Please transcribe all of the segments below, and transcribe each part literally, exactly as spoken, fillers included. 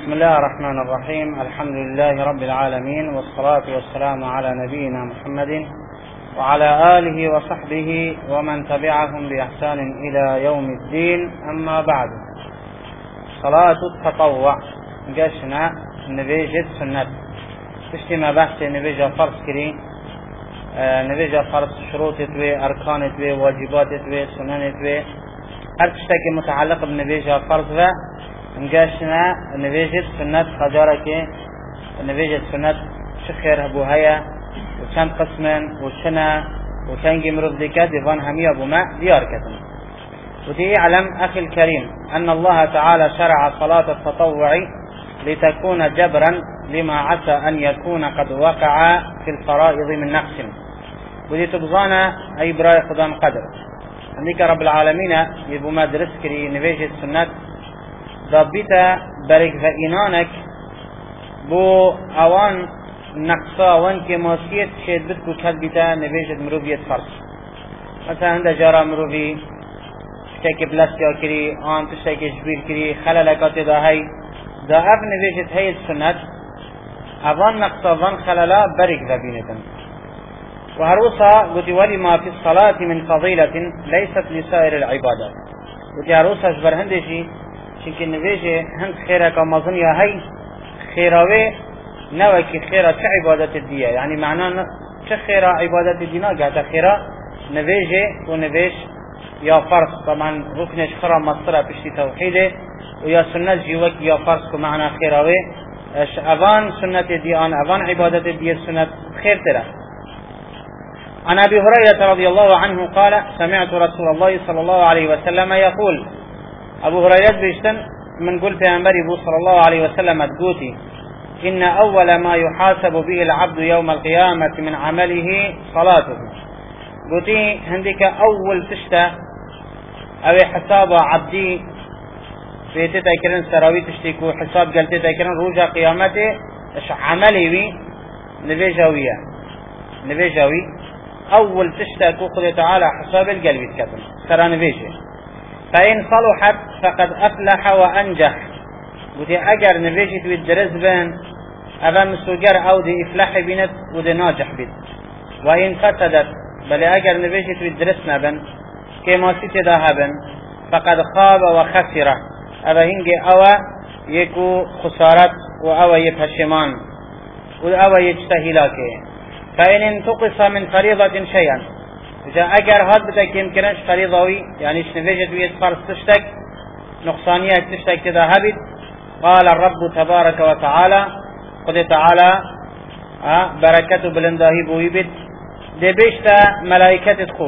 بسم الله الرحمن الرحيم. الحمد لله رب العالمين، والصلاة والسلام على نبينا محمد وعلى آله وصحبه ومن تبعهم بإحسان إلى يوم الدين. أما بعد، صلاة التطوع قشنا نبيجة سنة تشتما بحث نبيجة فرض كري آه نبيجة فرض شروط توي أركان توي واجبات توي سنن توي هر تشتكي متعلق بنبيجة فرض و نقاشنا نبيجة سنة خجارك نبيجة سنة شخير أبو هيا وكان قسما وشنا وكان جمرض ديكا ديفان همي أبو ماء ديار كتن. ودي اعلم أخي الكريم أن الله تعالى شرع صلاة التطوع لتكون جبرا لما عسى أن يكون قد وقع في الفرائض من نقص. ودي تبظانا أي براي خدام قدر عندك رب العالمين يبو ما درسكري نبيجة سنة ضابطة برك فإنانك بو اوان نقصا وان كماسيت شيد بدكو كذبتا نبيجة مروفية فرص. مثلا عند جارة مروفي تشتاكي بلاستيا كري آن تشتاكي جبير كري خلالكات دا هاي دا اف نبيجة هاي السنة اوان نقصا وان خلالا برك ذبينتن. وهروسا قلت ولما في الصلاة من فضيلة ليست لسائر العبادات. قلت هروسا جبر هندشي چونکه نویجه هند خیره که مظنیا هی خیراوه نوه که خیره چه عبادت دیه، یعنی معنا چه خیره عبادت دینا گهتا خیره نویجه و نویج یا فرض طبعا رکنش خرا مصره پشتی توحیده و یا سنت جیوک یا فرض که معنا خیراوه اوان سنت دیان اوان عبادت دیه سنت خیر تره. عن ابي هريرة رضي الله عنه قال سمعت رسول الله صلى الله عليه وسلم يقول ابو هريرة بيشتن من قلت يا مريبو صلى الله عليه وسلم تقوتي إن أول ما يحاسب به العبد يوم القيامة من عمله صلاته. قلتي هندك أول تشتا أو حساب عبدي في تتاكرن سراوي تشتيكو حساب قال تتاكرن روجا قيامته اش عملي بي نبيجاوية نبيجاوي أول تشتا كو تعالى حساب القلب يتكتن سرا نبيجي. فإن صلحت فقد أفلح وأنجح. ودي أجر نبيجي بالدرس بين أبا مسوجر أو دي إفلاح بنت ودي ناجح بيت. وإن فسدت بل أجر نبيجي بالدرسنا بن كما سيت ذهبا فقد خاب وخسر. أبا هنجي أوا يكو خسارت وأوا يفهشمان وأوا يجتهلاكي. فإن انتقص من فريضة شيئا إذا أجر هاد بدك يمكنش فريضوي يعني إيش نفجت ويد فرض تشتك نقصانية تشتك تذهبت. قال الرب تبارك وتعالى قد تعالى آه بركته بلنداهي بويبت دي بيشتا ملائكة تدخل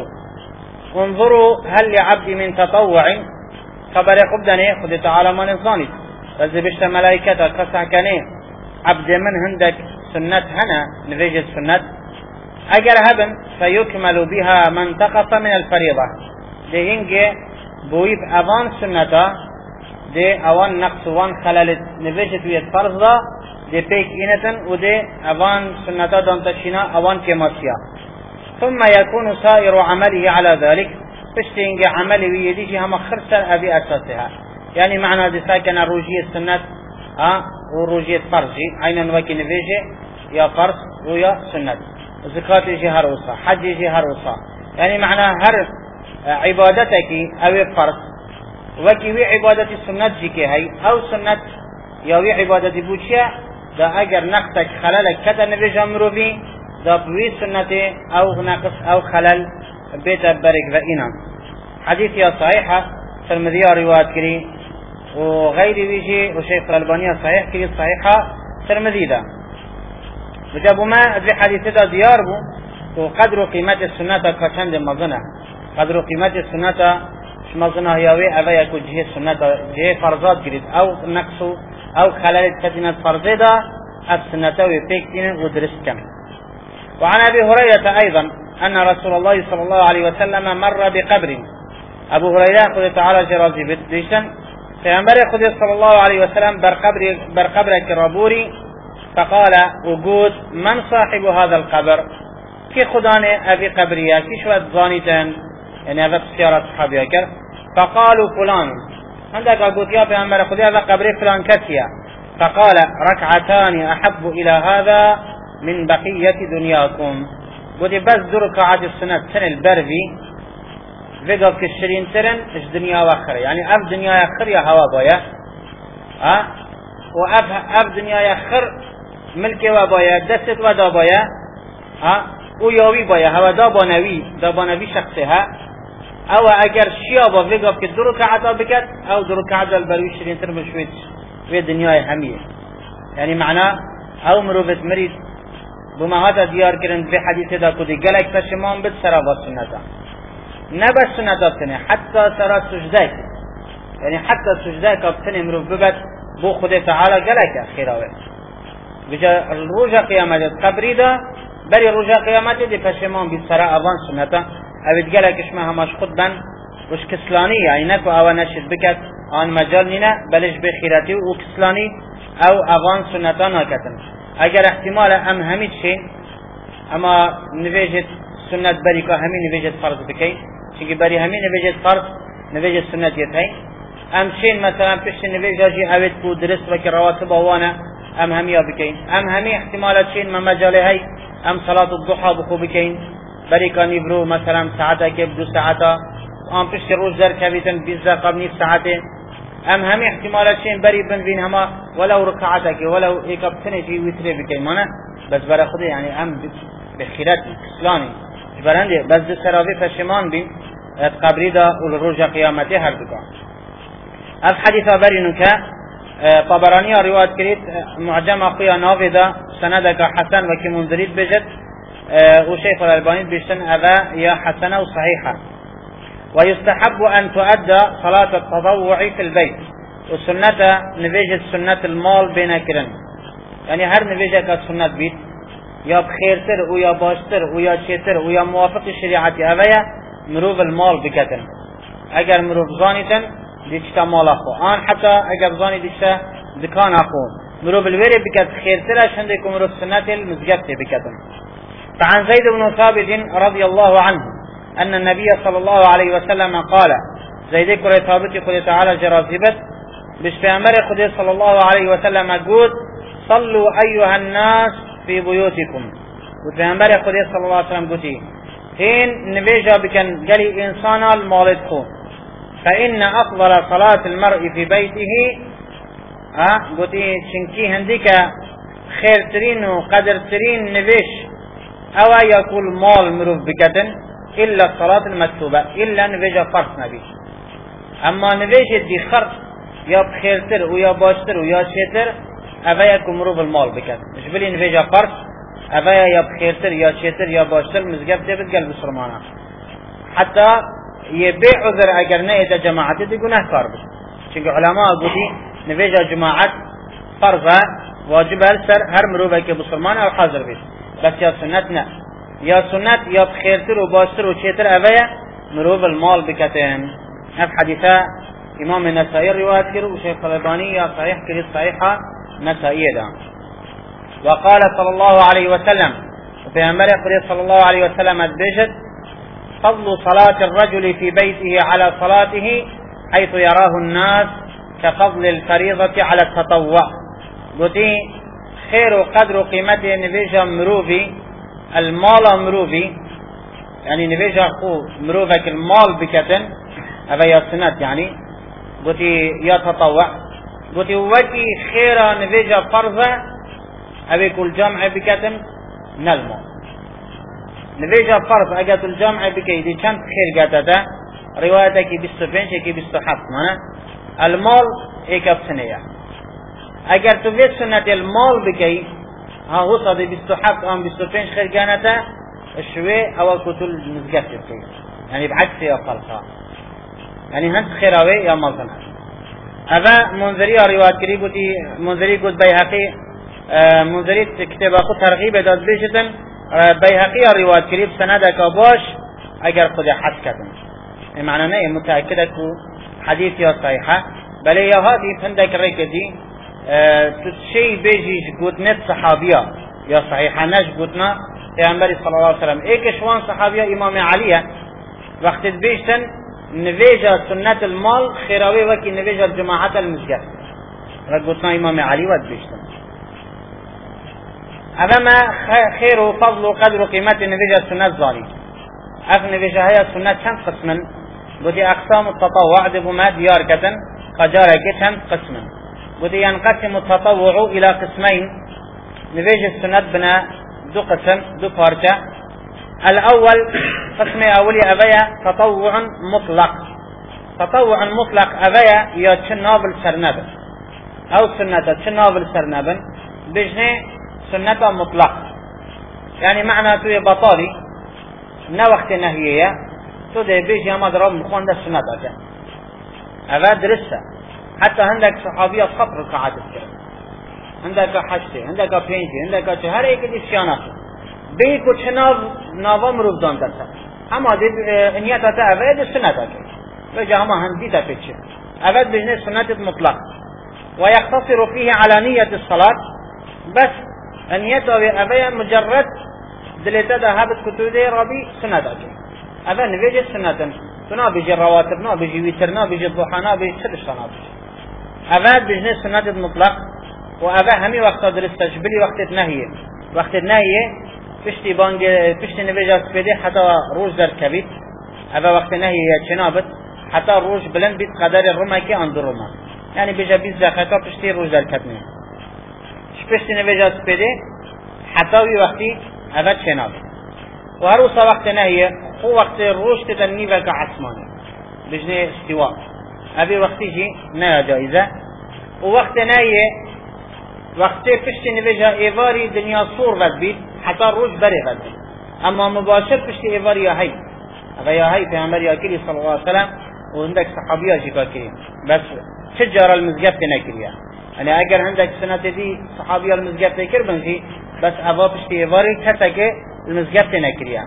انظروا هل لعبد من تطوع خبر قبدني قد تعالى ما نظاني بس دي بيشتا ملائكة قصع كني عبد من هندك سنة هنا نفجت سنة اگر هبن فيكمل بها من انتقص من الفريضة دي هنجي بويب اوان سنتا دي اوان نقص وان خلال نبيجت ويد فرضا دي بيك انتن ودي اوان سنتا دانتشينا اوان كماسيا. ثم يكون سائر عمله على ذلك فشتينجي عمله ويديجي هم خرسل ابي اساسها، يعني معنى دي ساكن الروجية السنة ها وروجية فرجي عينا وكي نبيجي يا فرض ويا سنة. زكاة يجي هروسا حج يجي هروسا، يعني معنى هر عبادتك او فرض وكي وي عبادة السنة جيكي هاي او سنة يوي عبادة بوشيا دا اگر نقصك خلالك كتا نبي جمرو بي دا بوي سنة او نقص او خلال بيت برك وإنا. حديث يا صحيحة ترمذي رواية كري وغير ويجي وشيخ الألباني صحيح كري صحيحة ترمذي دا وجابوا ما ادري حديث دا ديار بو وقدر قيمة السنة كشند مظنة قدر قيمة السنة مظنة هياوي أبا يكون جهة السنة جهة فرضات جريد أو نقص أو خلال كتنة فرضة دا السنة وفيكتين ودرس كم. وعن أبي هريرة أيضا أن رسول الله صلى الله عليه وسلم مر بقبر. أبو هريرة قد تعالى جرازي بديشن فينبري قد صلى الله عليه وسلم برقبر برقبر كرابوري فقال وجود من صاحب هذا القبر كي خداني أبي قبريا كي شوات ظانيتان يعني هذا سيارة صحابيا كر فقالوا فلان عندك قلت يا پیغمبر خدا هذا قبر فلان كسيا فقال ركعتان احب الى هذا من بقية دنياكم. قلت بس دو ركعات السنة سن البربي وقف كشرين ترن اش دنيا واخر، يعني اف دنيا يخر يا هوا بايا ها، واف اف دنيا يخر ملك وبايا دست ودا بايا ها، او یاوی بایا هوا دا بانوی دا بانوی شخصه ها، او اگر شیا با وقف که دو رکعتا بکد او دو رکعتا البروی شرین تر مشوید وی دنیای همیه. یعنی معنا او مروفت مرید بمهاتا دیار کرن به حدیث دا کدی گلک پشمان بد سرا با سنتا، نه بس سنتا بتنه حتی سرا سجده، یعنی حتی سجده که بتنه مروف ببد بو خود تعالی گلک خیراوه بجا روژا قیامت قبری دا بری روژا قیامت دی پشمان بید سرا اوان سنتا اوید گلکش ما هماش خود بن وش کسلانی، یعنی نکو اوان نشد بکد آن مجال نینه بلش بخیراتی و کسلانی او اوان سنتا ناکتن. اگر احتمال ام همید شین اما نویجت سنت بری که همین نویجت فرض بکین، چونکه بری همین نویجت فرض نویجت سنت یت هی ام شین مثلا پشت نویجا جی اوید کو درست و که رواتب آوانه ام همیا بکین، ام همی احتمالات شین ما مجاله هی ام صلاة الضحى بخو بکین بری که نیبرو مثلا ساعتا که دو ساعتا آن پشت روز در کبیتن بیز دقیقه نیف ساعته ام همی احتمالات شین بری بنوین هما ولو رکعتا که ولو ایک بتنه جی ویتره بکین مانه بس برای خوده یعنی ام بخیرت کسلانی برنده بس دو سراوی پشمان بین ات قبری دا روز قیامتی هر دکان. الحديث برینو که طبرانی روایت کرید معجم اخویا ناوی دا سندک حسن و که منذرید بجد و شیخ الالبانی بشتن اذا یا حسنه و صحیحه. ويستحب أن تؤدى صلاة التطوع في البيت وسنة نفيجة سنة المال بين كرن، يعني هر نفيجة كسنة بيت يا بخيرتر ويا باشتر ويا شيتر ويا موافق الشريعة أبايا مروف المال بكتن. اگر مروف زانيتن ديشتا مال أخو آن حتى اگر زاني ديشتا دكان أخو مروف الويري بكت خيرتر عشان مروف سنة المزقفة بكتن. فعن زيد بن ثابت رضي الله عنه أن النبي صلى الله عليه وسلم قال زيد كرة ثابت خد تعالى جرازبت بشفيامر خد صلى الله عليه وسلم قول صلوا أيها الناس في بيوتكم، وبشفيامر خد صلى الله عليه وسلم قلتي هين نبيجا بكن قلي إنسانا المالدكم فإن أفضل صلاة المرء في بيته ها قلتي شنكي هنديك خير ترين وقدر ترين نبيش أو يقول مال مروف بكتن إلا الصلاة المكتوبة إلا نبيجا فرص نبي. أما نبيجا دي خرص يا بخيرتر ويا باشتر ويا شيتر أبايا كمروب المال بكت مش بلي نبيجا فرص أبايا يا بخيرتر يا شيتر يا باشتر مزقف ديبت قلب سرمانا حتى يبيع عذر أجرنا إذا جماعة دي قناه كاربس شنك علماء قولي نبيجا جماعة فرصة واجب هالسر هر مروبك بسرمانا أو حاضر بيش بس يا سنتنا يا سنت يا بخيرتر وباشتر وشيتر أبايا مروف المال بكتين. هذا حديثة إمام النسائي رواية كره وشيخ الألباني يا صحيح كره صحيحة نسائية ده. وقال صلى الله عليه وسلم وفي أمره صلى الله عليه وسلم أدبجت فضل صلاة الرجل في بيته على صلاته حيث يراه الناس كفضل الفريضة على التطوع. قلتي خير وقدر قيمته نبيجا مروفي المال مروفي يعني نبيجا خو مروفك المال بكتن هذا يا سنت يعني قلتي يا تطوع قلتي وكي خيرا نبيجا فرضة أبي كل جمع بكتن نلمو نبيجا فرض أجت الجمع بكي دي كانت خير قاتتا روايتك بستفين شكي بستحق مانا المال ايكاب سنية اگر تو بيت سنة المال بكي ها هو صدي بستحق ام بستفين خير قانتا الشوي او كتل مزقف بكي يعني بعكس يا خلقها يعني هنت خيراوي يا مالتنا. هذا منذري روايات كريبوتي منذري قد بيهقي آه منذري كتاب اخو ترغيب داد بيشتن آه بيهقي روايات كريب سندك باش اگر خود حس كتن معنى نهي متأكدك حديث يا صحيحة بل يا هذه فندك ركدي آه تشي بيجي قدنت صحابية يا صحيحة ناش قدنا پیغمبر صلى الله عليه وسلم ایک شوان صحابیه امام علیه وقت بیشتن نویجا سنت المال خیراوی وکی نویجا جماعت المسجد رقوتنا إمام علي ودبشتن أما خير وفضل وقدر وقيمة نبيجة السنة ظالي أف نبيجة هي السنة كم قسما بدي أقسام التطوع دبو ما ديار كتن قجارة كم قسما بدي ينقسم التطوع إلى قسمين نبيجة السنة بنا دو قسم دو بارجة. الأول قسم أولي أبيا تطوع مطلق تطوع مطلق أبيا يا تشنابل سرنبن أو سنة تشنابل سرنبن بجنة سنة مطلق يعني معنى توي بطالي نا وقت نهية تو ده بيجي ما ضرب مخون ده سنة ده أبا درسة حتى عندك صحابية خط ركعات الكلام عندك حشتي عندك بينتي عندك هر ایک دي شانات بي کو چناو ناو مرود دان دتا اما دي انيات تا أبا سنة ده وجه ما هندي تا بيتش أبا بجنة سنة مطلق ويقتصر فيه على نية الصلاة بس انيته أبا مجرد دلتا ده هابت كتودي ربي سنة ده أبا نبيجي سنة تنا بيجي رواتب نا بيجي ويتر نا بيجي ضحى نا بيجي سدش نا بيجي أبا بجنة سنة مطلق وأبا همي وقت درستش بلي وقت نهيه وقت نهيه پشتی بانگ پشتی نبیجه سپیده حتی روز در کبید أبا وقت نهيه چنابت حتی روز بلند بید قدر روما که اندر روما يعني بيجا بيز دقيقة پشتی روز در کبنه پشتی نبیجه سپیده حتی وی وقتی أبا چنابت و هر وقت نهيه هو وقت روز تدنی وقت عثماني بجنه استواء أبي وقتی جي نهي جائزة ووقت نهيه وقتی پشتی نویجه ایواری دنیا صور ود بید حتی روز بری ود بید اما مباشر پشتی ایواری یا هی اگه یا هی پیغمبر یا کلی صلی اللہ علیہ وسلم و عندك صحابیه جیکا کری بس چجار المزگفت نکریه یعنی اگر عندك سنت دی صحابیه المزگفت نکر بنجی بس اوا پشتی ایواری کتا که المزگفت نکریه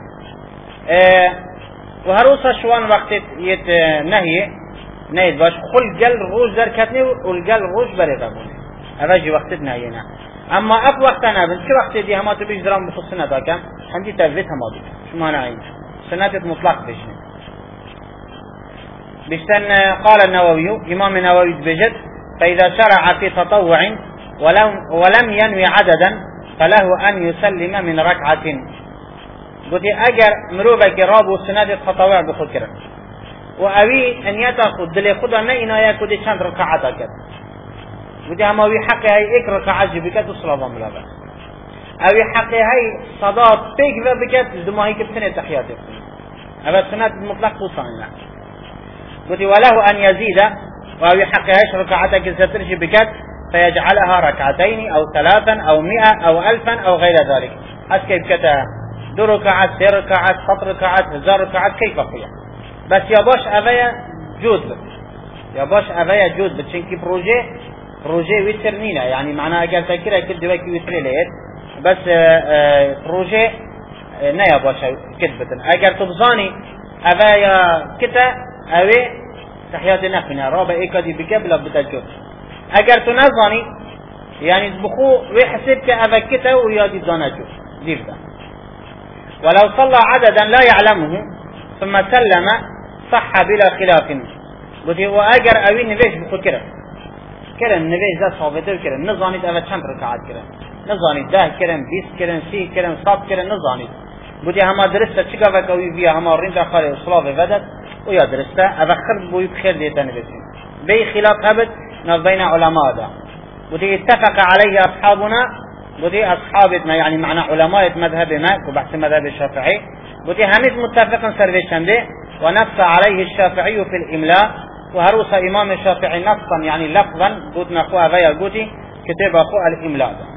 و هر روز شوان وقت یت نهیه نهید باش خل گل روز در کتنی و گل روز بری ود بید أباجي وقتنا هنا أما أب وقتنا بن شو وقت دي هما تبيش درام بخصنا ذا كم عندي تفيت هما دي شو ما نعين سنة مطلق بيشن بيشتن قال النووي إمام النووي بجد فإذا شرع في تطوع ولم ولم ينوي عددا فله أن يسلم من ركعة قلت أجر مروبك رابو سنة التطوع بخد كرا وأبي أن يتأخذ دلي خدا ما إنا يأخذ شند ركعة كذا ودي هماوي حقي هاي اك ركعة بكت الصلاة ملابس اوي حقي هاي صلاة بيك بكت دماهي كبتنة تحياتي هذا سنة مطلق بوصاننا ودي وله أن يزيد وأوي حقي هاي ركعتك سترشي بكت فيجعلها ركعتين أو ثلاثا أو مئة أو ألفا أو غير ذلك أسكي بكتها دو ركعات سير ركعات سط ركعات هزار ركعات كيف أخويا بس يا باش أبايا جود بك يا باش أبايا جود بك چنكي بروجي بروجي ويتر نينا يعني معناها اگر تذكره كل دواكي ويتر لهيت بس بروجي نيا باشا كتبتن اگر تبزاني أبايا كتا أوي تحيات نخنا رابع ايكا دي بكبلا بتجد اگر تنظاني يعني تبخو ويحسبك أبا كتا ويادي زانجو دير ده ولو صلى عددا لا يعلمه ثم سلم صح بلا خلاف قلت واجر اوي نبيش بخو كره كرن نبيش ذا صابته كرن نظانيت اوه چند ركعات كرن نظانيت ده كرن بيس كرن سي كرن صاب كرن نظانيت بودي هما درسته چكا وكوي بيا هما رين داخل صلاة بدت ويا درسته اوه خرب بوي بخير ديتا نبيسين بي خلاف هبت نف بين علماء ده بودي اتفق عليه اصحابنا بودي اصحابتنا يعني معنى علماء مذهبنا وبحث مذهب الشافعي بودي هميت متفق سرويشن ده ونفس عليه الشافعي في الاملاء وهروس امام الشافعي نصا يعني لفظا قلت نقوها فيا قلتي كتب اخوها الاملاء ده.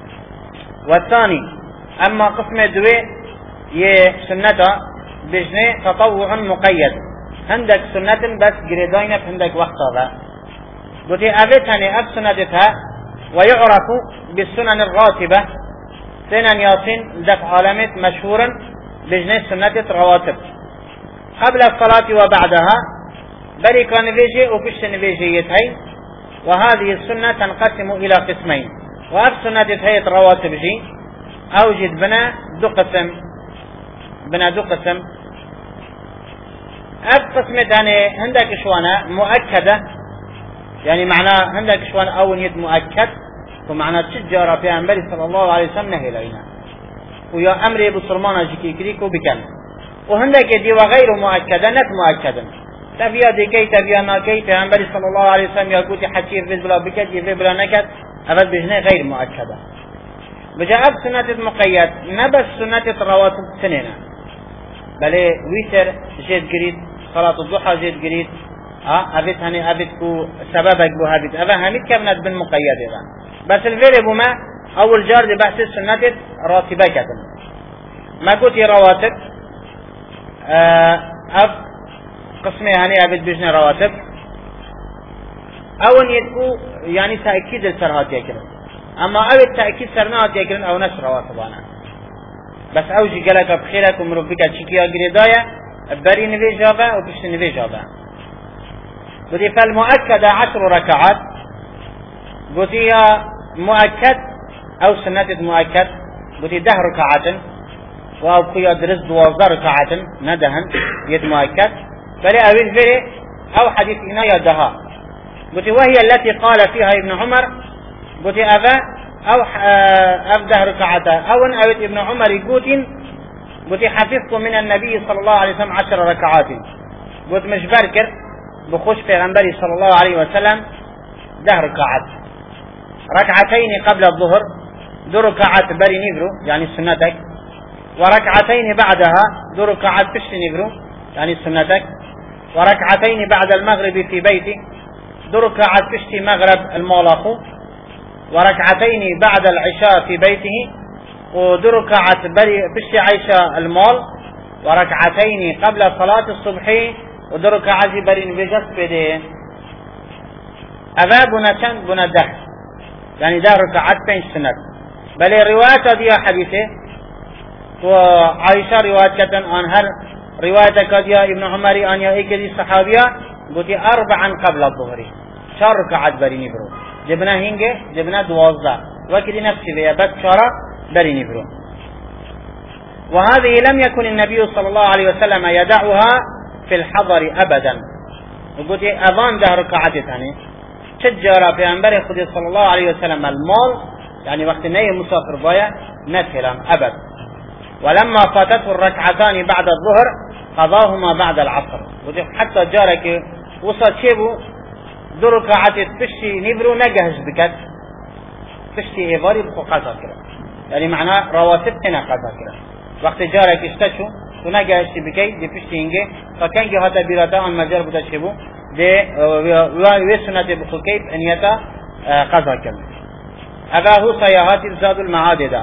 والثاني اما قسم دوي يه سنة بجنة تطوع مقيد عندك سنة بس جريدين عندك وقت هذا قلت أبتني أب سنتها ويعرف بالسنن الراتبة سنن ياسين دك علامة مشهورا بجنة سنة رواتب قبل الصلاة وبعدها بل كان نبيجي وكش نبيجيتهي وهذه السنة تنقسم إلى قسمين وأب سنة هي رواتب جي أوجد بنا دو قسم بنا دو قسم أب قسم تاني عندك شوانا مؤكدة يعني معناه عندك شوان أول يد مؤكد ومعناه تجارة في أنبري صلى الله عليه وسلم نهي لنا ويا أمري بصرمانة جيكي كريكو بكن وهندك دي وغير مؤكدة نت مؤكدا تفيا ديكي تفيا ناكي في أنبري صلى الله عليه وسلم يقول حكير في بلا بكت يفي بلا نكت أبد بجنة غير مؤكدة بجاء سنة مقيد نبس سنة رواتب سنين بل ويتر جيد قريد صلاة الضحى جيد قريد اه ابيت هني ابيت كو سببك بو هابيت ابا هميت كمنات بالمقيد اذا بس الفيري بما اول جار بحث السنة راتبة كتن ما قلت رواتب آه اب قسمي هني ابيت بجنة رواتب اول يدكو يعني تأكيد السرهات يكرن اما ابيت تأكيد سرنات يكرن او نشر رواتب انا بس اوجي قلق بخيرك ومربك تشكيها قريدايا بري نبي جابا وبشت نبي جابا قلت فالمؤكد عشر ركعات قلت هي مؤكد او سنة مؤكد قلت ده ركعات وابقي درس دوازده ركعات ندهن يد مؤكد فلي اويل فيري او حديث انايا دها قلت وهي التي قال فيها ابن عمر قلت ابا او ابده ركعتا او ان اويت ابن عمر يقول قلت حفظت من النبي صلى الله عليه وسلم عشر ركعات قلت مش بركر بخش في غنبري صلى الله عليه وسلم ده ركعات ركعتين قبل الظهر دو ركعات بري نبرو يعني سنتك وركعتين بعدها دو ركعات بشت نبرو يعني سنتك وركعتين بعد المغرب في بيتي دو ركعات بشت مغرب المولاخو وركعتين بعد العشاء في بيته ودو ركعات بري بشت عيشة المول وركعتين قبل صلاة الصبح ودو ركعات بري نبجس بده أبا بنا كان بنا ده يعني ده ركعات بين سنة بل الرواية دي حديثة وعائشة رواية كتن أنهر رواية كديا ابن عمر أن يأكد صحابية قلت أربعا قبل الظهر شار ركعات بري نبرو جبنا هنگه جبنا دوازده وكذا نفسي بيا بس شارع بري نبرو وهذه لم يكن النبي صلى الله عليه وسلم يدعها في الحضر أبدا وقلت أظن ده ركعات ثانية شجر في أنبر خدي صلى الله عليه وسلم المال يعني وقت نهي مسافر بايا نتهلا أبد ولما فاتته الركعتان بعد الظهر قضاهما بعد العصر حتى جارك وصل شيبو دو ركعات بشتي نبرو نجهز بكت بشتي إباري بخو قضا كرا يعني معناه رواتب هنا قضا كرا وقت جارك استشو ونجهز بكي دي بشتي هنجي فكان جه هذا برادا عن مجال بتشبو دي وسنة بخو كيف أن يتا قضا كرا هذا هو سياحات الزاد المعاد دا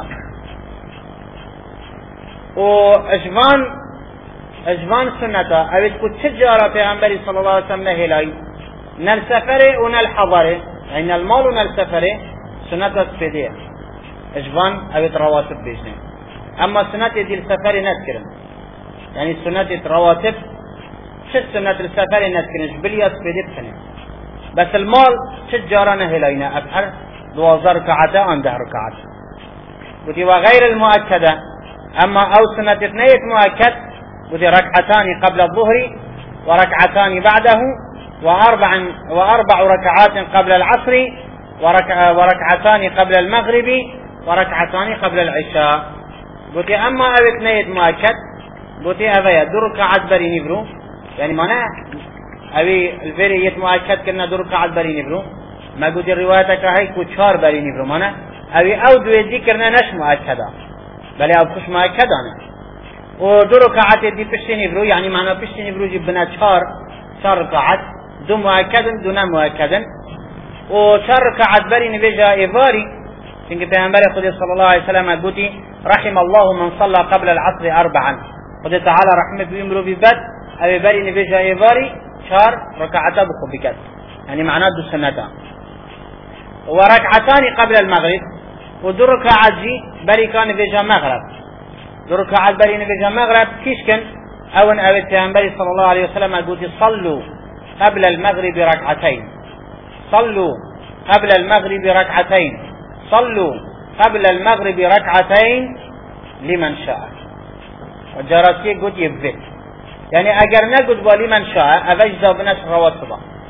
وأجوان أجوان سنة أبد كنت تجارة في أنبري صلى الله عليه وسلم نهلاي نال سفره ونال حضره يعني المال ونال سفره سنة سفيدية اجوان اويت رواتب بيجنه اما سنة دي السفر نذكرن يعني سنة رواتب شد سنة السفر نذكرن جبلية سفيدية بسنة بس المال تجارة نهلينا ابحر دوازر ركعتا عنده ركعات ودي وغير المؤكدة اما او سنة اثنية مؤكد ودي ركعتان قبل الظهر وركعتان بعده وأربع وأربع ركعات قبل العصر وركع وركعتان قبل المغرب وركعتان قبل العشاء قلت أما أبيت نيت مؤكد قلت أبي دو ركعات بري نبرو يعني معناه أبي الفيري يت مؤكد كنا دو ركعات بري نبرو ما قلت الرواية كهي كوشار بري نبرو معناه أبي أو دو ذكرنا نش مؤكدا بل أو كش مؤكد أنا ودو ركعات دي بشتي نبرو يعني معناه بشتي نبرو جبنا شار شار ركعات دو مؤكدا دون مؤكدا وشار ركعات بري نبيجا إيفاري سنك پیغمبر خدا صلى الله عليه وسلم قلت رحم الله من صلى قبل العصر أربعا خدا تعالى رحمه بيمرو ببد أبي بري نبيجا إيفاري شار ركعتا بخبكت يعني معناه دو سنتا وركعتان قبل المغرب ودو ركعات جي بري كان نبيجا مغرب دو ركعات بري نبيجا مغرب كيش كان أون أبي پیغمبر صلى الله عليه وسلم قلت صلوا قبل المغرب ركعتين صلوا قبل المغرب ركعتين صلوا قبل المغرب ركعتين لمن شاء وجراتي قد يبت يعني اگر نقد ولمن شاء اوجد بنش رواتبا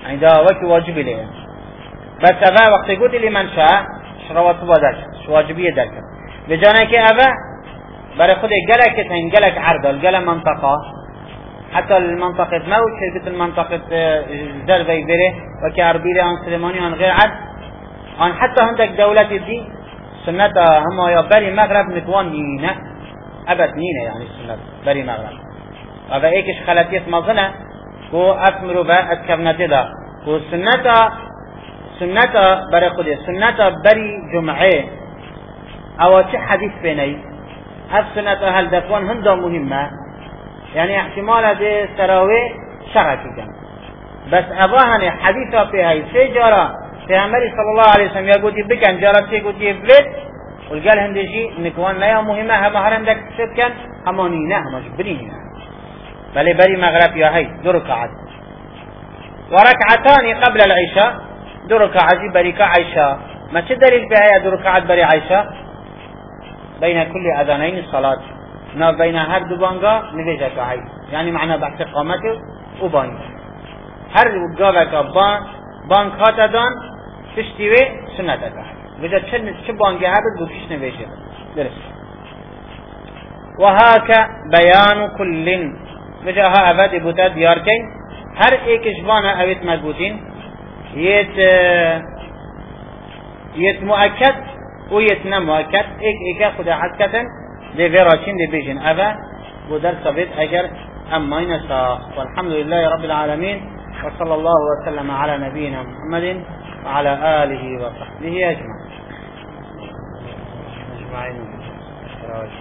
يعني دا وقت واجب ليه بس أبا وقت قلت لمن شاء شروط بدر واجبية درك بجانك أبا برای خود گلک تن گلک عرض گل منطقه حتی المنطقه موت شرکت المنطقه ضربه بره و که عربی آن سلمانی آن غیر عد آن حتی هندک دولت دی سنت هم یا بری مغرب نتوان نینه ابد نینه یعنی سنت بری مغرب و ایکش خلطیت مظنه کو افمرو با اتکفنته دا کو سنت سنت برای خود سنت بری جمعه او چه حدیث بینی اف سنت اهل دفوان هندا مهمه يعني احتمال هذه سراوي شرع كن بس أباهن حديثا في هاي سجارة في عمري صلى الله عليه وسلم يقول بكن جارة يقول يبلد والقال هندجي نكوان لا مهمة هم هرم دك سكن همانينه مجبرين بل بري مغرب يا هاي دو ركعات وركعتان قبل العشاء دو ركعات بريكا عشاء ما تدليل في هاي دو ركعات بري عشاء بين كل أذانين الصلاة نا بين هر دو بانگا نویجه که هی یعنی معنی بحث قامته و بانگ هر گاوه که بان بانگ هاتا دان تشتیوه سنت که هی وجه چه چه بانگی ها بود بکش نویجه درست و هاک بیان کلین وجه ها اول بوتا دیار کن هر ایکش بانه اویت مضبوطین یت یت مؤکد و یت نمؤکد ایک ایک خدا حد کتن دي فيراشين دي بيجن أبا ودرس بيت أجر أما ينسى والحمد لله رب العالمين وصلى الله وسلم على نبينا محمد وعلى آله وصحبه أجمعين.